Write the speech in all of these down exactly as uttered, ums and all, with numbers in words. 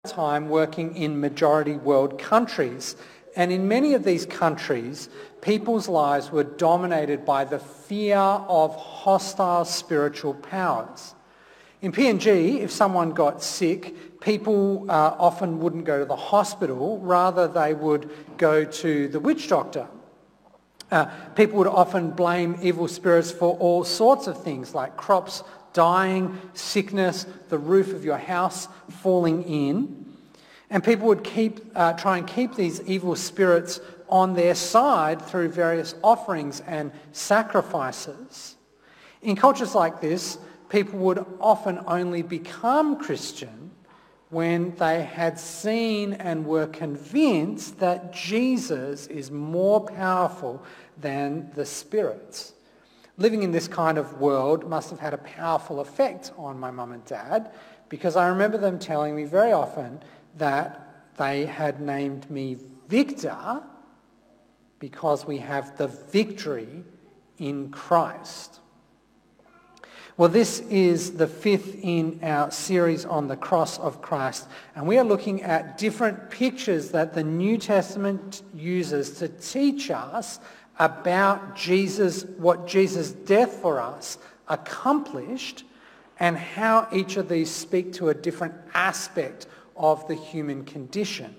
time working in majority world countries, and in many of these countries people's lives were dominated by the fear of hostile spiritual powers. In P N G, if someone got sick, people uh, often wouldn't go to the hospital, rather they would go to the witch doctor. Uh, people would often blame evil spirits for all sorts of things like crops dying, sickness, the roof of your house falling in. And people would keep uh, try and keep these evil spirits on their side through various offerings and sacrifices. In cultures like this, people would often only become Christian when they had seen and were convinced that Jesus is more powerful than the spirits. Living in this kind of world must have had a powerful effect on my mum and dad, because I remember them telling me very often that they had named me Victor because we have the victory in Christ. Well, this is the fifth in our series on the cross of Christ, and we are looking at different pictures that the New Testament uses to teach us about Jesus, what Jesus' death for us accomplished, and how each of these speak to a different aspect of the human condition.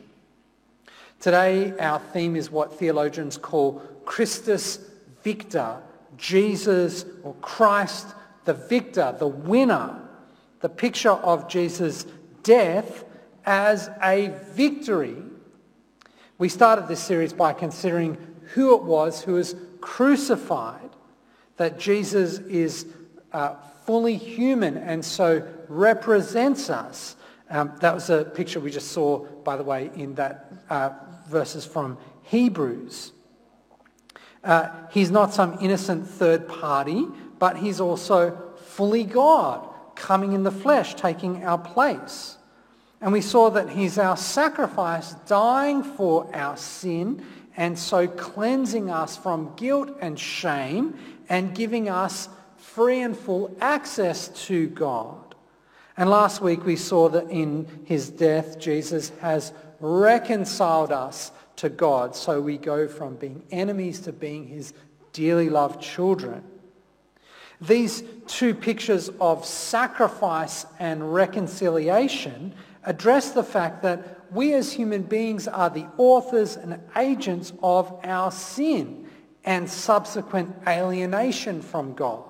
Today, our theme is what theologians call Christus Victor, Jesus or Christ the victor, the winner, the picture of Jesus' death as a victory. We started this series by considering who it was who was crucified, that Jesus is uh, fully human and so represents us. Um, that was a picture we just saw, by the way, in that uh, verses from Hebrews. Uh, he's not some innocent third party, but he's also fully God, coming in the flesh, taking our place. And we saw that he's our sacrifice, dying for our sin, and so cleansing us from guilt and shame and giving us free and full access to God. And last week we saw that in his death, Jesus has reconciled us to God. So we go from being enemies to being his dearly loved children. These two pictures of sacrifice and reconciliation address the fact that we as human beings are the authors and agents of our sin and subsequent alienation from God.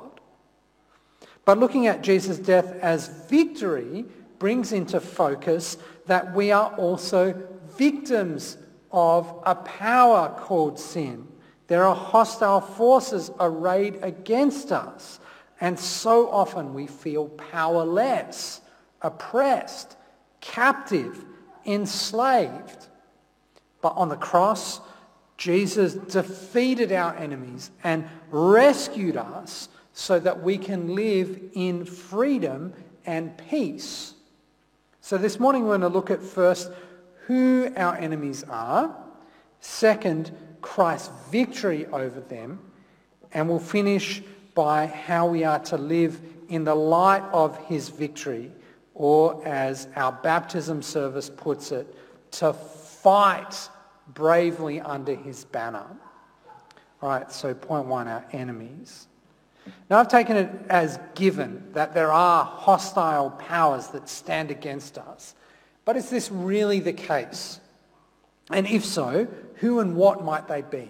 But looking at Jesus' death as victory brings into focus that we are also victims of a power called sin. There are hostile forces arrayed against us, and so often we feel powerless, oppressed, captive, enslaved. But on the cross, Jesus defeated our enemies and rescued us so that we can live in freedom and peace. So this morning we're going to look at first who our enemies are, second, Christ's victory over them, and we'll finish by how we are to live in the light of his victory, or as our baptism service puts it, to fight bravely under his banner. All right, so point one, our enemies. Now I've taken it as given that there are hostile powers that stand against us. But is this really the case? And if so, who and what might they be?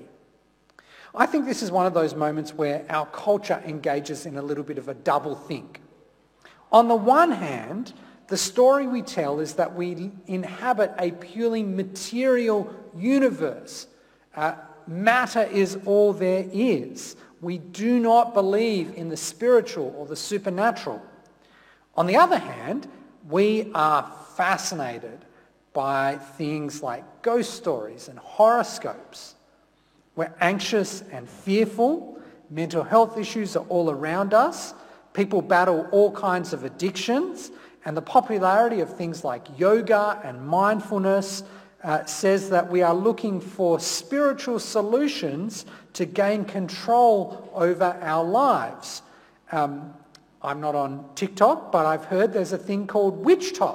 I think this is one of those moments where our culture engages in a little bit of a double think. On the one hand, the story we tell is that we inhabit a purely material universe. Uh, matter is all there is. We do not believe in the spiritual or the supernatural. On the other hand, we are fascinated by things like ghost stories and horoscopes. We're anxious and fearful. Mental health issues are all around us. People battle all kinds of addictions. And the popularity of things like yoga and mindfulness uh, says that we are looking for spiritual solutions to gain control over our lives. Um, I'm not on TikTok, but I've heard there's a thing called witch talk,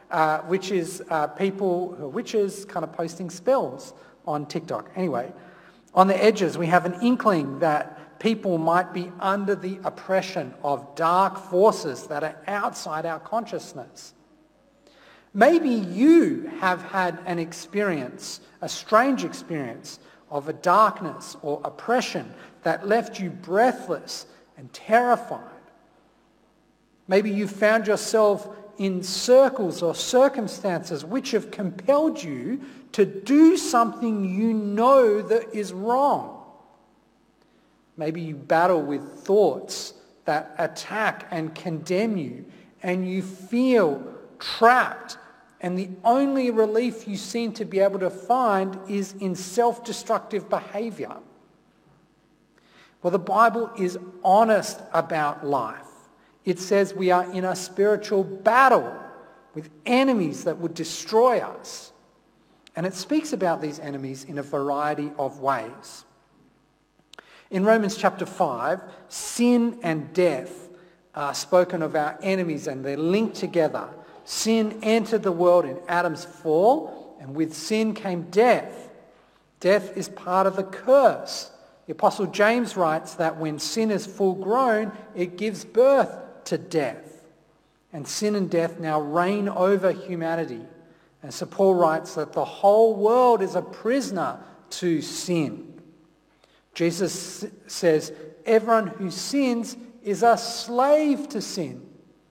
uh, which is uh, people who are witches kind of posting spells on TikTok. Anyway, on the edges, we have an inkling that people might be under the oppression of dark forces that are outside our consciousness. Maybe you have had an experience, a strange experience of a darkness or oppression that left you breathless and terrified. Maybe you found yourself in circles or circumstances which have compelled you to do something you know that is wrong. Maybe you battle with thoughts that attack and condemn you, and you feel trapped, and the only relief you seem to be able to find is in self-destructive behavior. Well, the Bible is honest about life. It says we are in a spiritual battle with enemies that would destroy us. And it speaks about these enemies in a variety of ways. In Romans chapter five, sin and death are spoken of our enemies, and they're linked together. Sin entered the world in Adam's fall, and with sin came death. Death is part of the curse. The Apostle James writes that when sin is full grown, it gives birth to death. And sin and death now reign over humanity. And so Paul writes that the whole world is a prisoner to sin. Jesus says everyone who sins is a slave to sin.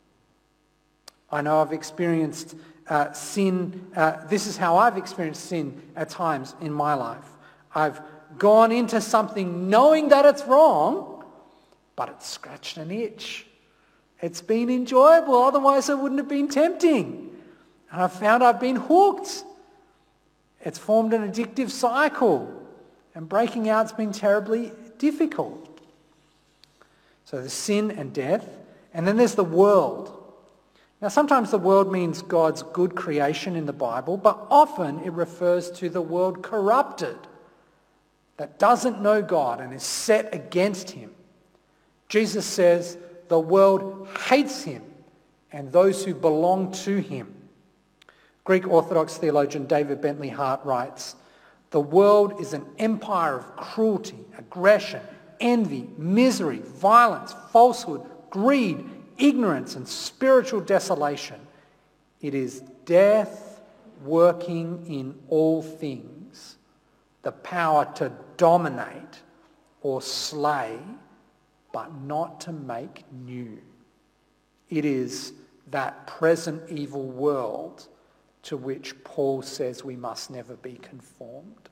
I know I've experienced uh, sin. Uh, this is how I've experienced sin at times in my life. I've gone into something knowing that it's wrong, but it's scratched an itch. It's been enjoyable, otherwise it wouldn't have been tempting. And I've found I've been hooked. It's formed an addictive cycle, and breaking out's been terribly difficult. So there's sin and death, and then there's the world. Now sometimes the world means God's good creation in the Bible, but often it refers to the world corrupted, that doesn't know God and is set against him. Jesus says the world hates him and those who belong to him. Greek Orthodox theologian David Bentley Hart writes, "The world is an empire of cruelty, aggression, envy, misery, violence, falsehood, greed, ignorance, and spiritual desolation. It is death working in all things, the power to dominate or slay, but not to make new." It is that present evil world to which Paul says we must never be conformed.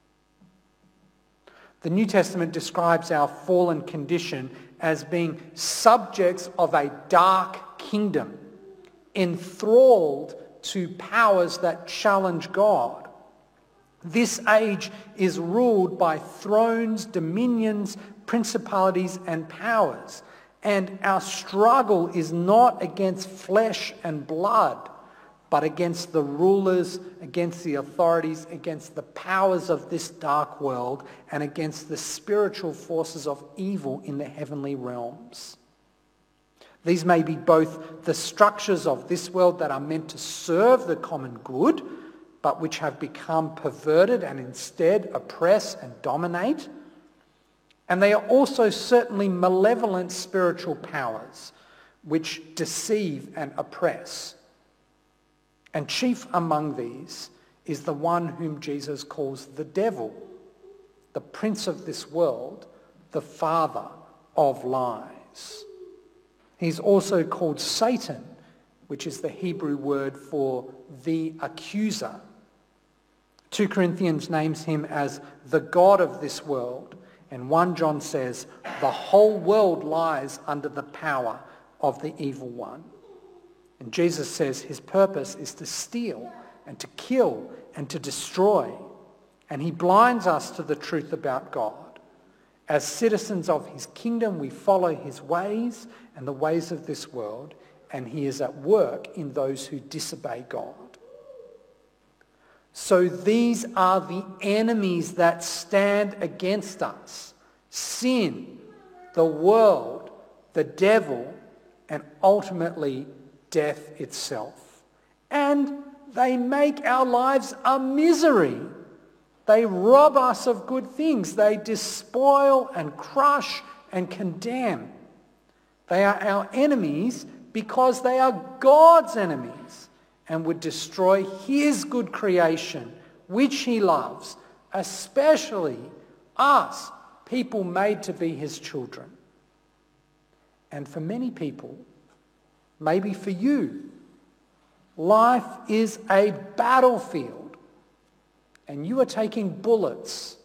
The New Testament describes our fallen condition as being subjects of a dark kingdom, enthralled to powers that challenge God. This age is ruled by thrones, dominions, principalities, and powers. And our struggle is not against flesh and blood, but against the rulers, against the authorities, against the powers of this dark world, and against the spiritual forces of evil in the heavenly realms. These may be both the structures of this world that are meant to serve the common good, but which have become perverted and instead oppress and dominate. And they are also certainly malevolent spiritual powers which deceive and oppress. And chief among these is the one whom Jesus calls the devil, the prince of this world, the father of lies. He's also called Satan, which is the Hebrew word for the accuser. Second Corinthians names him as the god of this world, and First John says the whole world lies under the power of the evil one. And Jesus says his purpose is to steal and to kill and to destroy. And he blinds us to the truth about God. As citizens of his kingdom, we follow his ways and the ways of this world, and he is at work in those who disobey God. So these are the enemies that stand against us: sin, the world, the devil, and ultimately death itself. And they make our lives a misery. They rob us of good things. They despoil and crush and condemn. They are our enemies because they are God's enemies and would destroy his good creation, which he loves, especially us, people made to be his children. And for many people, maybe for you, life is a battlefield and you are taking bullets.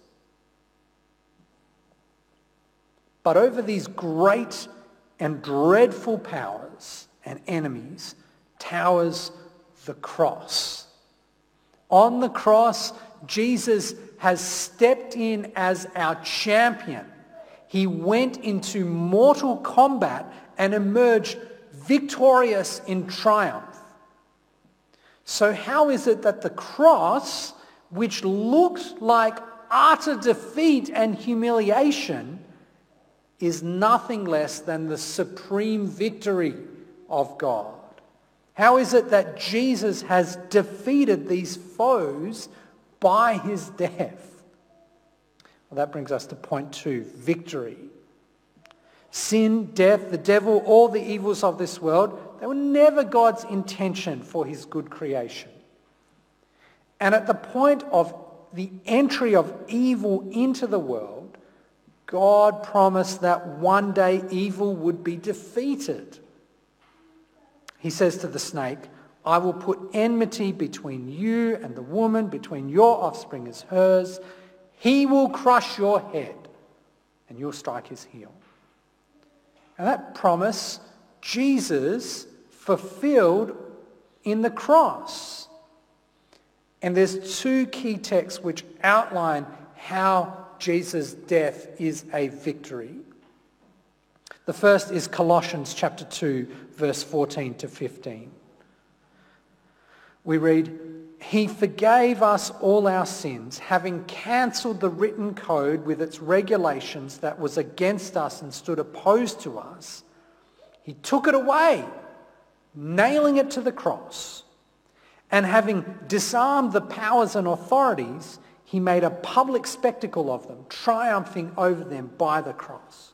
But over these great and dreadful powers and enemies towers the cross. On the cross, Jesus has stepped in as our champion. He went into mortal combat and emerged victorious in triumph. So how is it that the cross, which looked like utter defeat and humiliation, is nothing less than the supreme victory of God? How is it that Jesus has defeated these foes by his death? Well, that brings us to point two, victory. Sin, death, the devil, all the evils of this world, they were never God's intention for his good creation. And at the point of the entry of evil into the world, God promised that one day evil would be defeated. He says to the snake, I will put enmity between you and the woman, between your offspring as hers. He will crush your head and you'll strike his heel. And that promise, Jesus fulfilled in the cross. And there's two key texts which outline how Jesus' death is a victory. The first is Colossians chapter two, verse fourteen to fifteen. We read, He forgave us all our sins, having cancelled the written code with its regulations that was against us and stood opposed to us. He took it away, nailing it to the cross. And having disarmed the powers and authorities, he made a public spectacle of them, triumphing over them by the cross.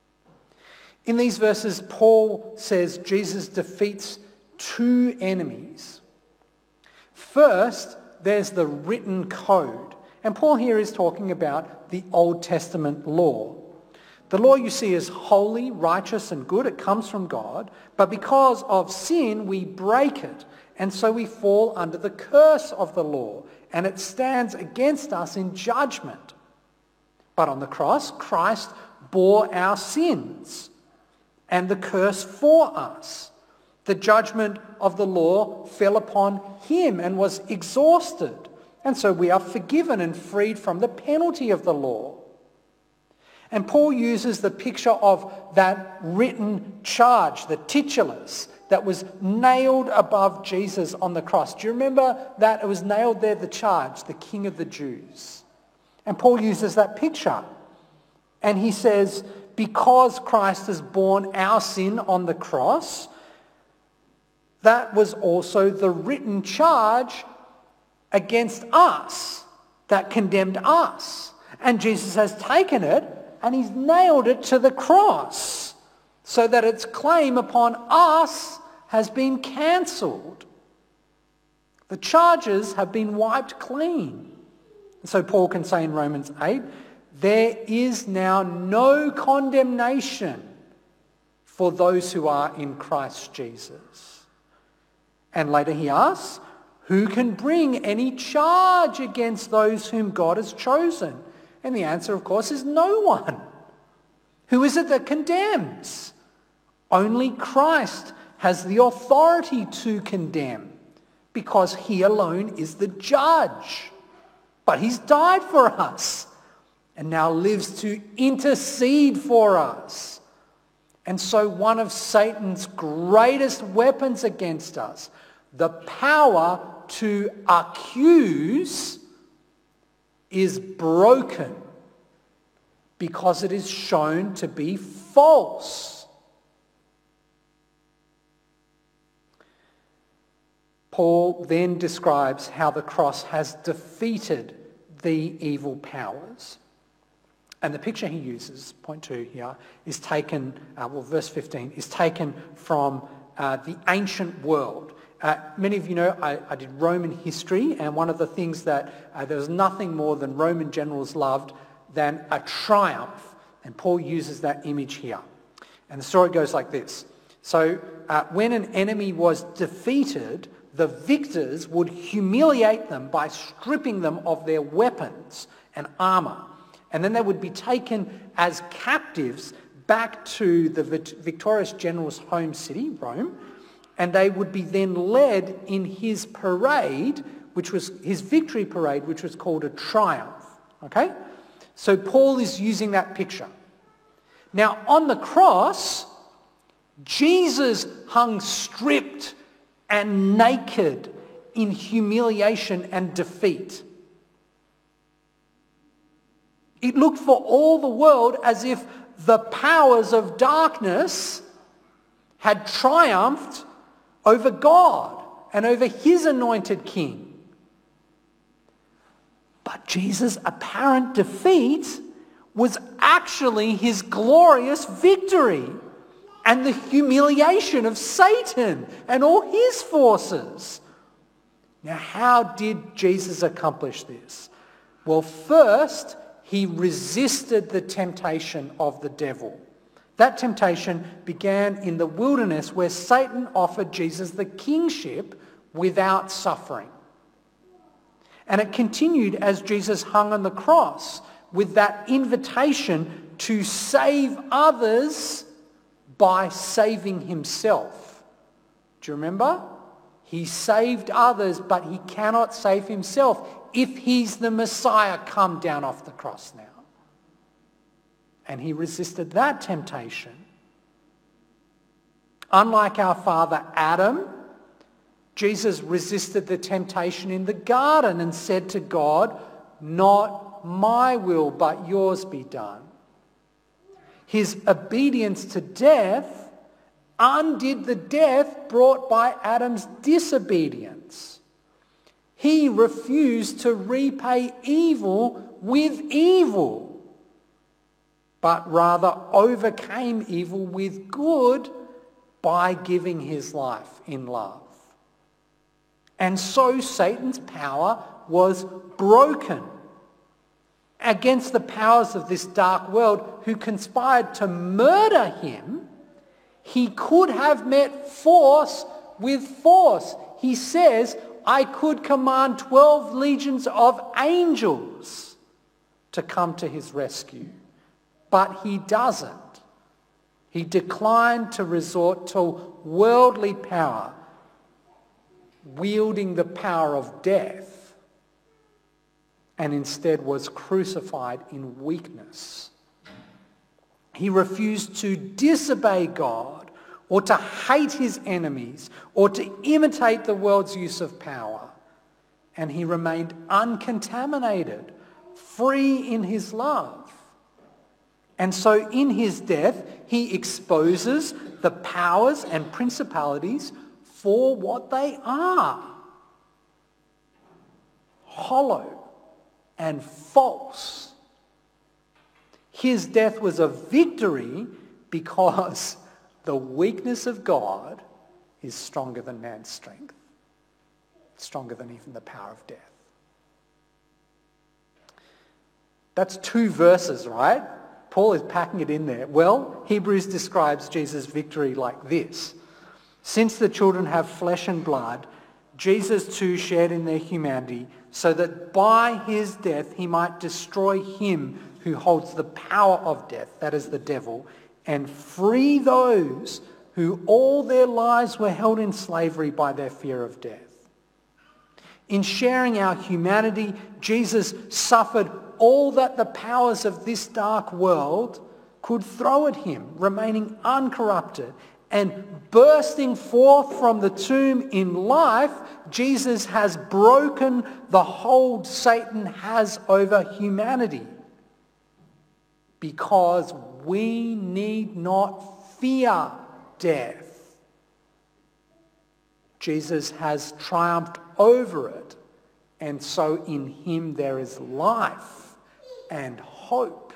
In these verses, Paul says Jesus defeats two enemies. First, there's the written code. And Paul here is talking about the Old Testament law. The law, you see, is holy, righteous, and good. It comes from God. But because of sin, we break it. And so we fall under the curse of the law. And it stands against us in judgment. But on the cross, Christ bore our sins and the curse for us. The judgment of the law fell upon him and was exhausted. And so we are forgiven and freed from the penalty of the law. And Paul uses the picture of that written charge, the titulus, that was nailed above Jesus on the cross. Do you remember that? It was nailed there, the charge, the King of the Jews. And Paul uses that picture. And he says, because Christ has borne our sin on the cross, that was also the written charge against us that condemned us. And Jesus has taken it and he's nailed it to the cross so that its claim upon us has been cancelled. The charges have been wiped clean. And so Paul can say in Romans eight, there is now no condemnation for those who are in Christ Jesus. And later he asks, who can bring any charge against those whom God has chosen? And the answer, of course, is no one. Who is it that condemns? Only Christ has the authority to condemn because he alone is the judge. But he's died for us and now lives to intercede for us. And so one of Satan's greatest weapons against us, the power to accuse, is broken because it is shown to be false. Paul then describes how the cross has defeated the evil powers. And the picture he uses, point two here, is taken, uh, well, verse fifteen, is taken from uh, the ancient world. Uh, many of you know I, I did Roman history, and one of the things that uh, there was nothing more than Roman generals loved than a triumph. And Paul uses that image here. And the story goes like this. So uh, when an enemy was defeated, the victors would humiliate them by stripping them of their weapons and armour. And then they would be taken as captives back to the victorious general's home city, Rome, and they would be then led in his parade, which was his victory parade, which was called a triumph. Okay? So Paul is using that picture. Now, on the cross, Jesus hung stripped and naked in humiliation and defeat. It looked for all the world as if the powers of darkness had triumphed over God and over his anointed king. But Jesus' apparent defeat was actually his glorious victory and the humiliation of Satan and all his forces. Now, how did Jesus accomplish this? Well, first, he resisted the temptation of the devil. That temptation began in the wilderness where Satan offered Jesus the kingship without suffering. And it continued as Jesus hung on the cross with that invitation to save others by saving himself. Do you remember? He saved others, but he cannot save himself. If he's the Messiah, come down off the cross now. And he resisted that temptation. Unlike our father Adam, Jesus resisted the temptation in the garden and said to God, "Not my will, but yours be done." His obedience to death undid the death brought by Adam's disobedience. He refused to repay evil with evil, but rather overcame evil with good by giving his life in love. And so Satan's power was broken against the powers of this dark world who conspired to murder him. He could have met force with force. He says, "I could command twelve legions of angels to come to his rescue." But he doesn't. He declined to resort to worldly power, wielding the power of death, and instead was crucified in weakness. He refused to disobey God or to hate his enemies or to imitate the world's use of power. And he remained uncontaminated, free in his love. And so in his death, he exposes the powers and principalities for what they are: hollow and false. His death was a victory because the weakness of God is stronger than man's strength, stronger than even the power of death. That's two verses, right? Paul is packing it in there. Well, Hebrews describes Jesus' victory like this: "Since the children have flesh and blood, Jesus too shared in their humanity, so that by his death he might destroy him who holds the power of death," that is the devil, "and free those who all their lives were held in slavery by their fear of death." In sharing our humanity, Jesus suffered all that the powers of this dark world could throw at him, remaining uncorrupted. And bursting forth from the tomb in life, Jesus has broken the hold Satan has over humanity, because we need not fear death. Jesus has triumphed over it, and so in him there is life and hope.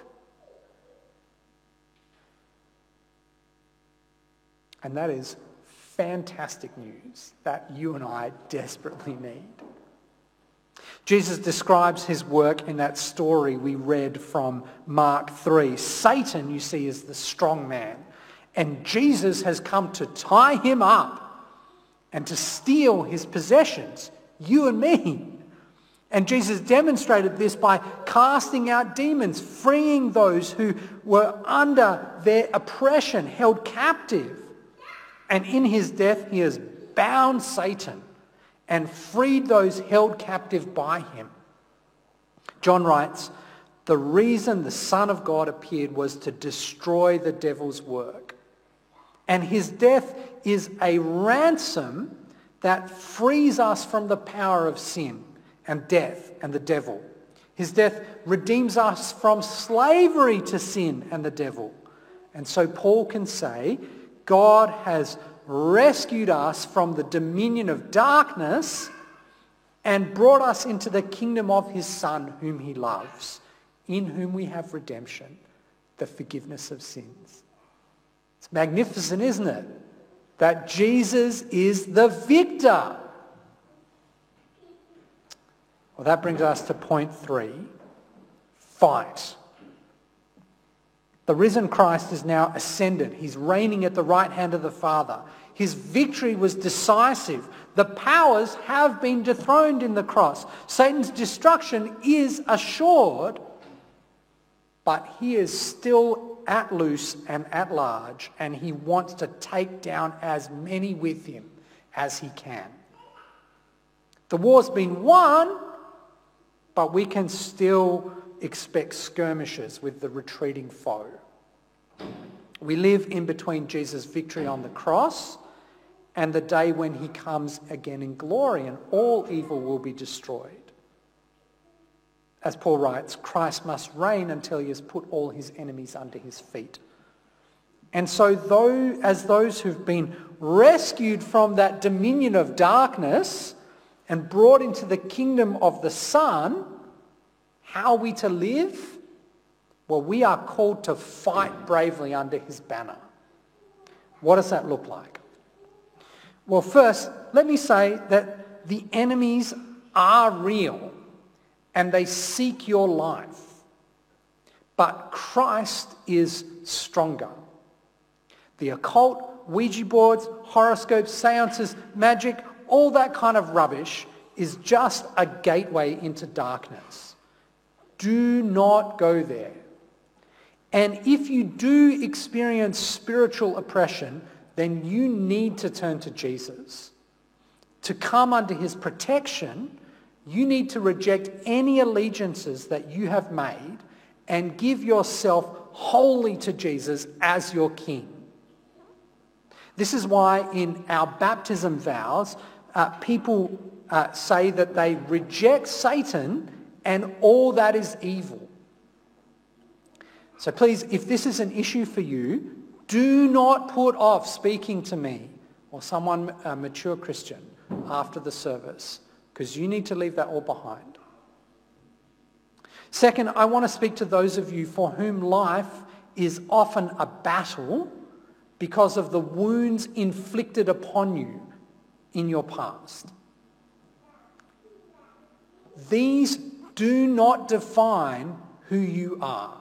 And that is fantastic news that you and I desperately need. Jesus describes his work in that story we read from Mark three. Satan, you see, is the strong man, and Jesus has come to tie him up and to steal his possessions, you and me. And Jesus demonstrated this by casting out demons, freeing those who were under their oppression, held captive. And in his death, he has bound Satan and freed those held captive by him. John writes, the reason the Son of God appeared was to destroy the devil's work. And his death is a ransom that frees us from the power of sin and death and the devil. His death redeems us from slavery to sin and the devil. And so Paul can say, God has rescued us from the dominion of darkness and brought us into the kingdom of his Son, whom he loves, in whom we have redemption, the forgiveness of sins. It's magnificent, isn't it? That Jesus is the victor. Well, that brings us to point three. Fight. The risen Christ is now ascended. He's reigning at the right hand of the Father. His victory was decisive. The powers have been dethroned in the cross. Satan's destruction is assured, but he is still at loose and at large, and he wants to take down as many with him as he can. The war's been won, but we can still expect skirmishes with the retreating foe. We live in between Jesus' victory on the cross and the day when he comes again in glory and all evil will be destroyed. As Paul writes, Christ must reign until he has put all his enemies under his feet. And so though, as those who've been rescued from that dominion of darkness and brought into the kingdom of the Son, how are we to live? Well, we are called to fight bravely under his banner. What does that look like? Well, first, let me say that the enemies are real and they seek your life. But Christ is stronger. The occult, Ouija boards, horoscopes, seances, magic, all that kind of rubbish is just a gateway into darkness. Do not go there. And if you do experience spiritual oppression, then you need to turn to Jesus. To come under his protection, you need to reject any allegiances that you have made and give yourself wholly to Jesus as your King. This is why in our baptism vows, uh, people uh, say that they reject Satan and all that is evil. So please, if this is an issue for you, do not put off speaking to me or someone, a mature Christian, after the service, because you need to leave that all behind. Second, I want to speak to those of you for whom life is often a battle because of the wounds inflicted upon you in your past. These do not define who you are.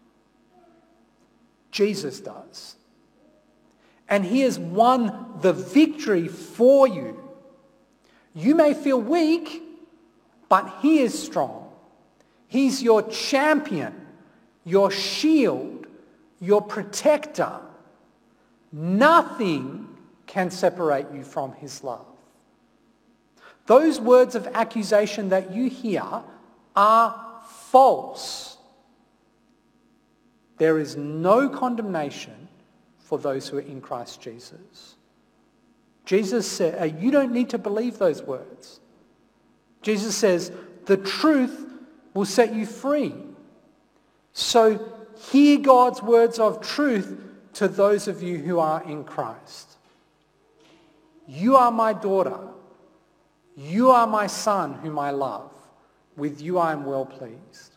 Jesus does. And he has won the victory for you. You may feel weak, but he is strong. He's your champion, your shield, your protector. Nothing can separate you from his love. Those words of accusation that you hear are false. There is no condemnation for those who are in Christ Jesus. Jesus said, uh, you don't need to believe those words. Jesus says, the truth will set you free. So hear God's words of truth to those of you who are in Christ. You are my daughter. You are my son whom I love. With you I am well pleased.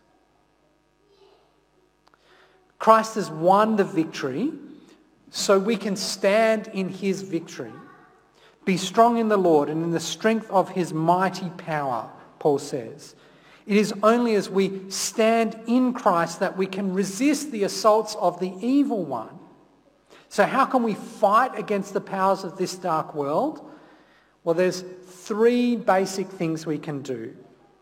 Christ has won the victory, so we can stand in his victory. Be strong in the Lord and in the strength of his mighty power, Paul says. It is only as we stand in Christ that we can resist the assaults of the evil one. So how can we fight against the powers of this dark world? Well, there's three basic things we can do.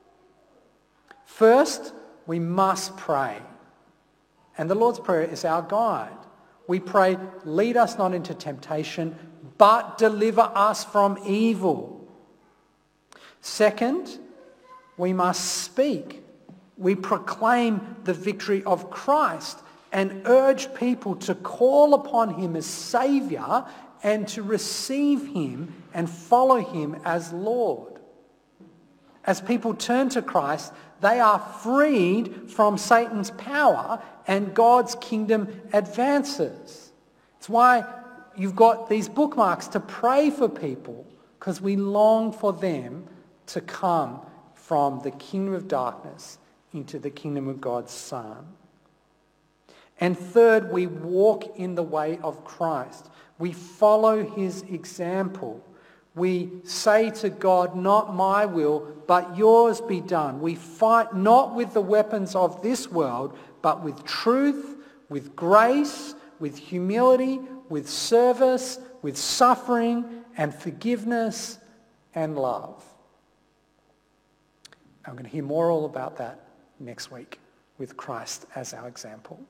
First, we must pray. And the Lord's Prayer is our guide. We pray, lead us not into temptation, but deliver us from evil. Second, we must speak. We proclaim the victory of Christ and urge people to call upon him as Saviour and to receive him and follow him as Lord. As people turn to Christ, they are freed from Satan's power and God's kingdom advances. It's why you've got these bookmarks to pray for people, because we long for them to come from the kingdom of darkness into the kingdom of God's Son. And third, we walk in the way of Christ. We follow his example. We say to God, not my will, but yours be done. We fight not with the weapons of this world, but with truth, with grace, with humility, with service, with suffering and forgiveness and love. I'm going to hear more all about that next week with Christ as our example.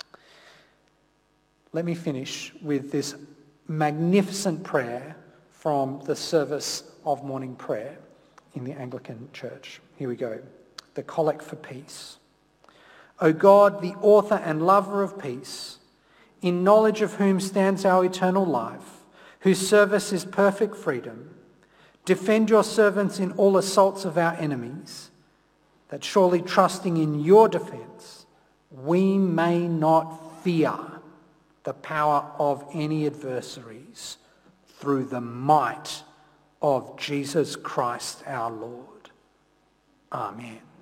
Let me finish with this magnificent prayer from the service of morning prayer in the Anglican Church. Here we go. The Collect for Peace. O God, the author and lover of peace, in knowledge of whom stands our eternal life, whose service is perfect freedom, defend your servants in all assaults of our enemies, that surely trusting in your defence, we may not fear the power of any adversaries, through the might of Jesus Christ our Lord. Amen.